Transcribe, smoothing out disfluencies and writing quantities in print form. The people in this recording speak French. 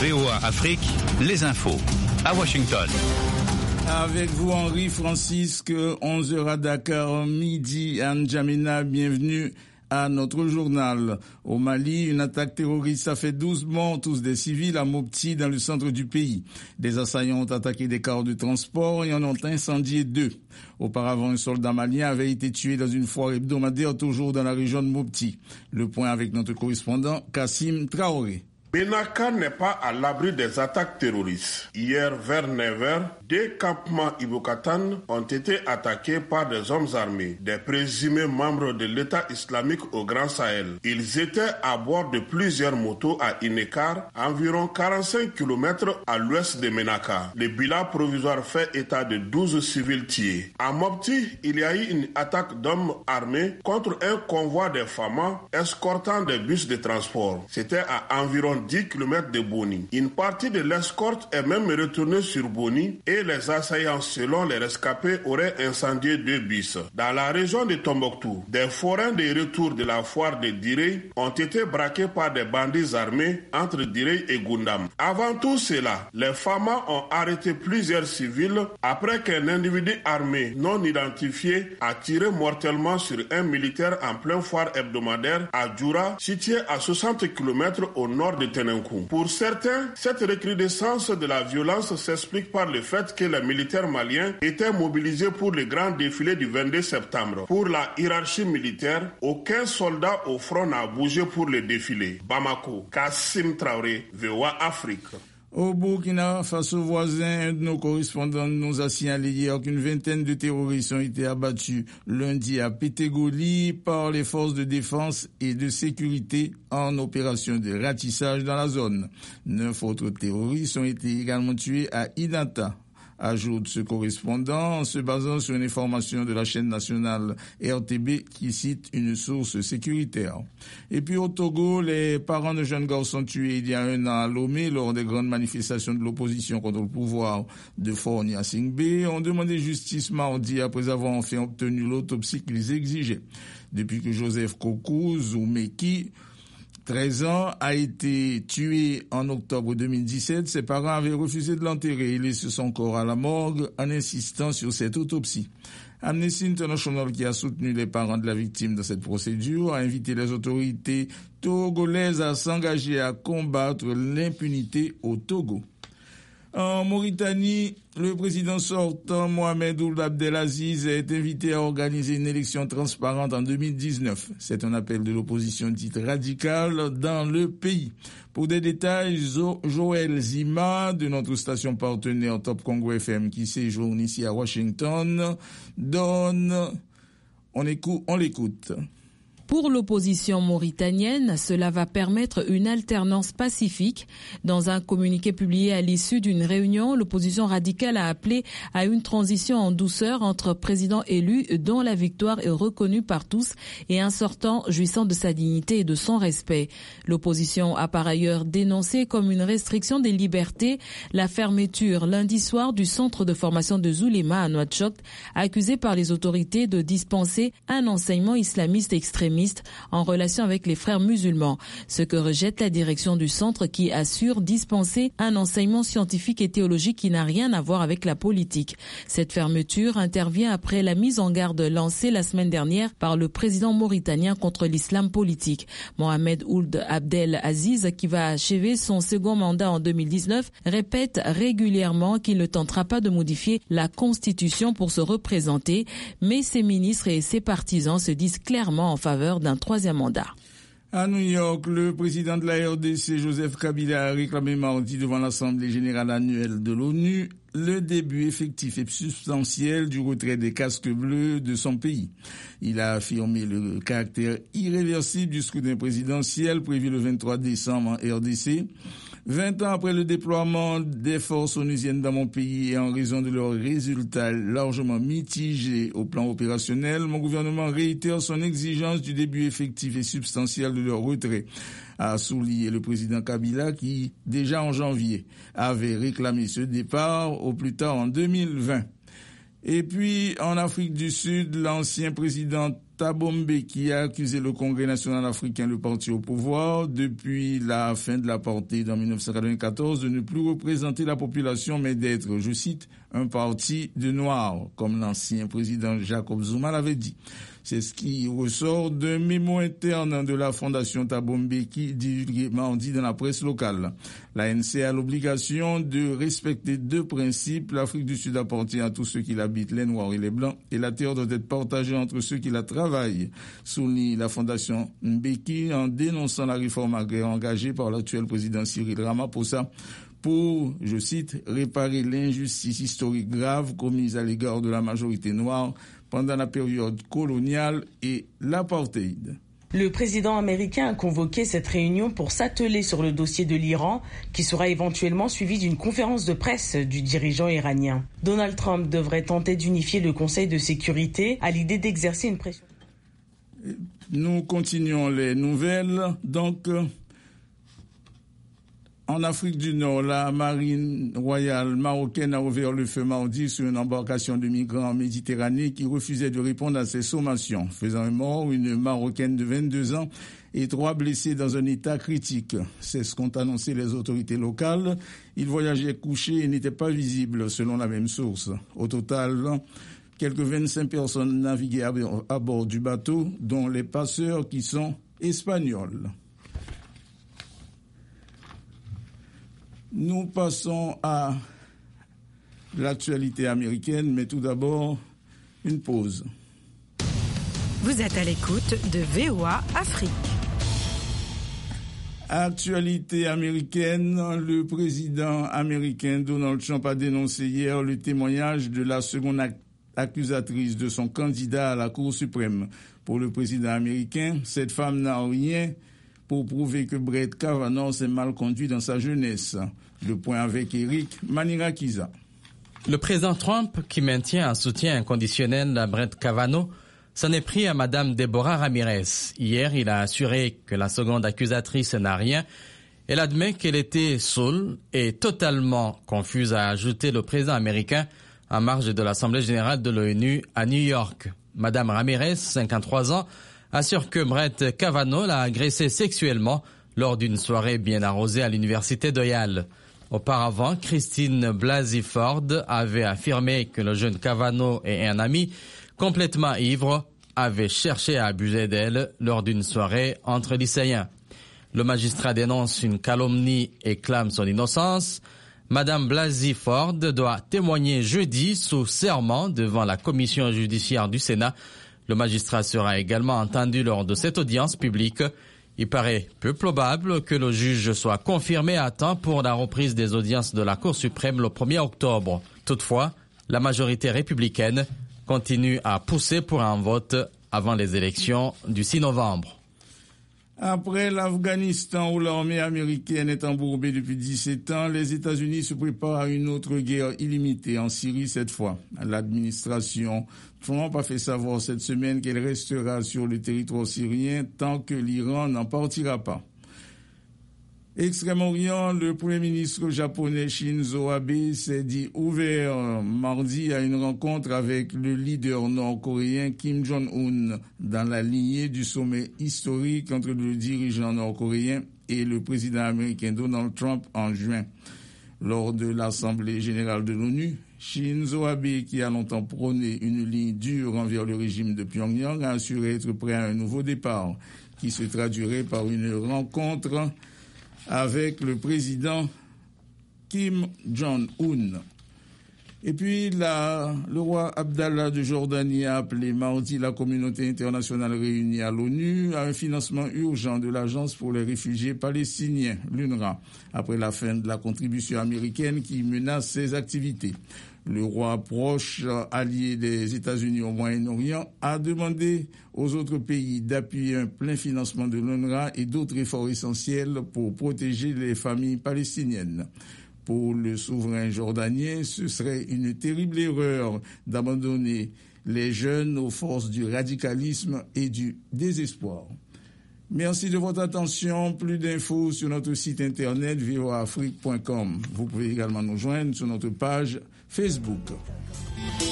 VOA Afrique, les infos. À Washington. Avec vous, Henri Francisque, 11h à Dakar, midi à N'Djamena. Bienvenue à notre journal. Au Mali, une attaque terroriste a fait 12 morts, tous des civils, à Mopti, dans le centre du pays. Des assaillants ont attaqué des cars de transport et en ont incendié 2. Auparavant, un soldat malien avait été tué dans une foire hebdomadaire, toujours dans la région de Mopti. Le point avec notre correspondant, Kassim Traoré. Ménaka n'est pas à l'abri des attaques terroristes. Hier, vers 9h, 2 campements Ibokatan ont été attaqués par des hommes armés, des présumés membres de l'État islamique au Grand Sahel. Ils étaient à bord de plusieurs motos à Inekar, environ 45 km à l'ouest de Ménaka. Le bilan provisoire fait état de 12 civils tués. À Mopti, il y a eu une attaque d'hommes armés contre un convoi de femmes escortant des bus de transport. C'était à environ 10 km de Boni. Une partie de l'escorte est même retournée sur Boni et les assaillants, selon les rescapés, auraient incendié 2 bus. Dans la région de Tombouctou, des forains de retour de la foire de Direy ont été braqués par des bandits armés entre Direy et Goundam. Avant tout cela, les FAMA ont arrêté plusieurs civils après qu'un individu armé non identifié a tiré mortellement sur un militaire en pleine foire hebdomadaire à Djoura, situé à 60 km au nord de Tenenkou. Pour certains, cette recrudescence de la violence s'explique par le fait que les militaires maliens étaient mobilisés pour le grand défilé du 22 septembre. Pour la hiérarchie militaire, aucun soldat au front n'a bougé pour le défilé. Bamako, Kassim Traoré, VOA Afrique. Au Burkina Faso voisin, un de nos correspondants nous a signalé hier qu'une vingtaine de terroristes ont été abattus lundi à Pétégoli par les forces de défense et de sécurité en opération de ratissage dans la zone. 9 autres terroristes ont été également tués à Idanta. Ajoute ce correspondant en se basant sur une information de la chaîne nationale RTB qui cite une source sécuritaire. Et puis au Togo, les parents de jeunes garçons tués il y a un an à Lomé lors des grandes manifestations de l'opposition contre le pouvoir de Fornia Singbe ont demandé justice mardi après avoir enfin obtenu l'autopsie qu'ils exigeaient. Depuis que Joseph Kokou Zoumeki, 13 ans, a été tué en octobre 2017. Ses parents avaient refusé de l'enterrer et laissé son corps à la morgue en insistant sur cette autopsie. Amnesty International, qui a soutenu les parents de la victime dans cette procédure, a invité les autorités togolaises à s'engager à combattre l'impunité au Togo. En Mauritanie, le président sortant Mohamed Ould Abdelaziz est invité à organiser une élection transparente en 2019. C'est un appel de l'opposition dite radicale dans le pays. Pour des détails, Joël Zima de notre station partenaire Top Congo FM qui séjourne ici à Washington on l'écoute. Pour l'opposition mauritanienne, cela va permettre une alternance pacifique. Dans un communiqué publié à l'issue d'une réunion, l'opposition radicale a appelé à une transition en douceur entre présidents élus dont la victoire est reconnue par tous et un sortant jouissant de sa dignité et de son respect. L'opposition a par ailleurs dénoncé comme une restriction des libertés la fermeture lundi soir du centre de formation de Zulema à Nouakchott, accusé par les autorités de dispenser un enseignement islamiste extrémiste en relation avec les frères musulmans, ce que rejette la direction du centre qui assure dispenser un enseignement scientifique et théologique qui n'a rien à voir avec la politique. Cette fermeture intervient après la mise en garde lancée la semaine dernière par le président mauritanien contre l'islam politique. Mohamed Ould Abdel Aziz, qui va achever son second mandat en 2019, répète régulièrement qu'il ne tentera pas de modifier la constitution pour se représenter, mais ses ministres et ses partisans se disent clairement en faveur d'un troisième mandat. À New York, le président de la RDC, Joseph Kabila, a réclamé mardi devant l'Assemblée générale annuelle de l'ONU le début effectif et substantiel du retrait des casques bleus de son pays. Il a affirmé le caractère irréversible du scrutin présidentiel prévu le 23 décembre en RDC. 20 ans après le déploiement des forces onusiennes dans mon pays et en raison de leurs résultats largement mitigés au plan opérationnel, mon gouvernement réitère son exigence du début effectif et substantiel de leur retrait, a souligné le président Kabila qui, déjà en janvier, avait réclamé ce départ au plus tard en 2020. Et puis, en Afrique du Sud, l'ancien président Thabo Mbeki a accusé le Congrès national africain, le parti au pouvoir, depuis la fin de l'apartheid en 1994, de ne plus représenter la population, mais d'être, je cite, un parti de noirs, comme l'ancien président Jacob Zuma l'avait dit. C'est ce qui ressort d'un mémo interne de la Fondation Thabo Mbeki divulgué mardi dans la presse locale. L'ANC a l'obligation de respecter deux principes. L'Afrique du Sud appartient à tous ceux qui l'habitent, les Noirs et les Blancs, et la terre doit être partagée entre ceux qui la travaillent, souligne la Fondation Mbeki en dénonçant la réforme agraire engagée par l'actuel président Cyril Ramaphosa pour, je cite, réparer l'injustice historique grave commise à l'égard de la majorité noire pendant la période coloniale et l'apartheid. Le président américain a convoqué cette réunion pour s'atteler sur le dossier de l'Iran, qui sera éventuellement suivi d'une conférence de presse du dirigeant iranien. Donald Trump devrait tenter d'unifier le Conseil de sécurité à l'idée d'exercer une pression. Nous continuons les nouvelles. Donc, en Afrique du Nord, la marine royale marocaine a ouvert le feu mardi sur une embarcation de migrants en Méditerranée qui refusait de répondre à ses sommations, faisant un mort, une Marocaine de 22 ans et 3 blessés dans un état critique. C'est ce qu'ont annoncé les autorités locales. Ils voyageaient couchés et n'étaient pas visibles, selon la même source. Au total, quelques 25 personnes naviguaient à bord du bateau, dont les passeurs qui sont espagnols. Nous passons à l'actualité américaine, mais tout d'abord, une pause. Vous êtes à l'écoute de VOA Afrique. Actualité américaine, le président américain Donald Trump a dénoncé hier le témoignage de la seconde accusatrice de son candidat à la Cour suprême. Pour le président américain, cette femme n'a rien pour prouver que Brett Kavanaugh s'est mal conduit dans sa jeunesse. Le point avec Eric Manirakiza. Le président Trump, qui maintient un soutien inconditionnel à Brett Kavanaugh, s'en est pris à Madame Deborah Ramirez. Hier, il a assuré que la seconde accusatrice n'a rien. Elle admet qu'elle était saoule et totalement confuse, a ajouté le président américain en marge de l'Assemblée générale de l'ONU à New York. Madame Ramirez, 53 ans, assure que Brett Kavanaugh l'a agressé sexuellement lors d'une soirée bien arrosée à l'université de Yale. Auparavant, Christine Blasey Ford avait affirmé que le jeune Kavanaugh et un ami complètement ivre avaient cherché à abuser d'elle lors d'une soirée entre lycéens. Le magistrat dénonce une calomnie et clame son innocence. Madame Blasey Ford doit témoigner jeudi sous serment devant la commission judiciaire du Sénat. Le magistrat sera également entendu lors de cette audience publique. Il paraît peu probable que le juge soit confirmé à temps pour la reprise des audiences de la Cour suprême le 1er octobre. Toutefois, la majorité républicaine continue à pousser pour un vote avant les élections du 6 novembre. Après l'Afghanistan où l'armée américaine est embourbée depuis 17 ans, les États-Unis se préparent à une autre guerre illimitée en Syrie cette fois. L'administration Trump a fait savoir cette semaine qu'elle restera sur le territoire syrien tant que l'Iran n'en partira pas. Extrême-Orient, le Premier ministre japonais Shinzo Abe s'est dit ouvert mardi à une rencontre avec le leader nord-coréen Kim Jong-un dans la lignée du sommet historique entre le dirigeant nord-coréen et le président américain Donald Trump en juin. Lors de l'Assemblée générale de l'ONU, Shinzo Abe, qui a longtemps prôné une ligne dure envers le régime de Pyongyang, a assuré être prêt à un nouveau départ qui se traduirait par une rencontre avec le président Kim Jong-un. Et puis, le roi Abdallah de Jordanie a appelé mardi la communauté internationale réunie à l'ONU à un financement urgent de l'Agence pour les réfugiés palestiniens, l'UNRWA, après la fin de la contribution américaine qui menace ses activités. Le roi proche allié des États-Unis au Moyen-Orient a demandé aux autres pays d'appuyer un plein financement de l'UNRWA et d'autres efforts essentiels pour protéger les familles palestiniennes. Pour le souverain jordanien, ce serait une terrible erreur d'abandonner les jeunes aux forces du radicalisme et du désespoir. Merci de votre attention. Plus d'infos sur notre site internet voaafrique.com. Vous pouvez également nous joindre sur notre page Facebook.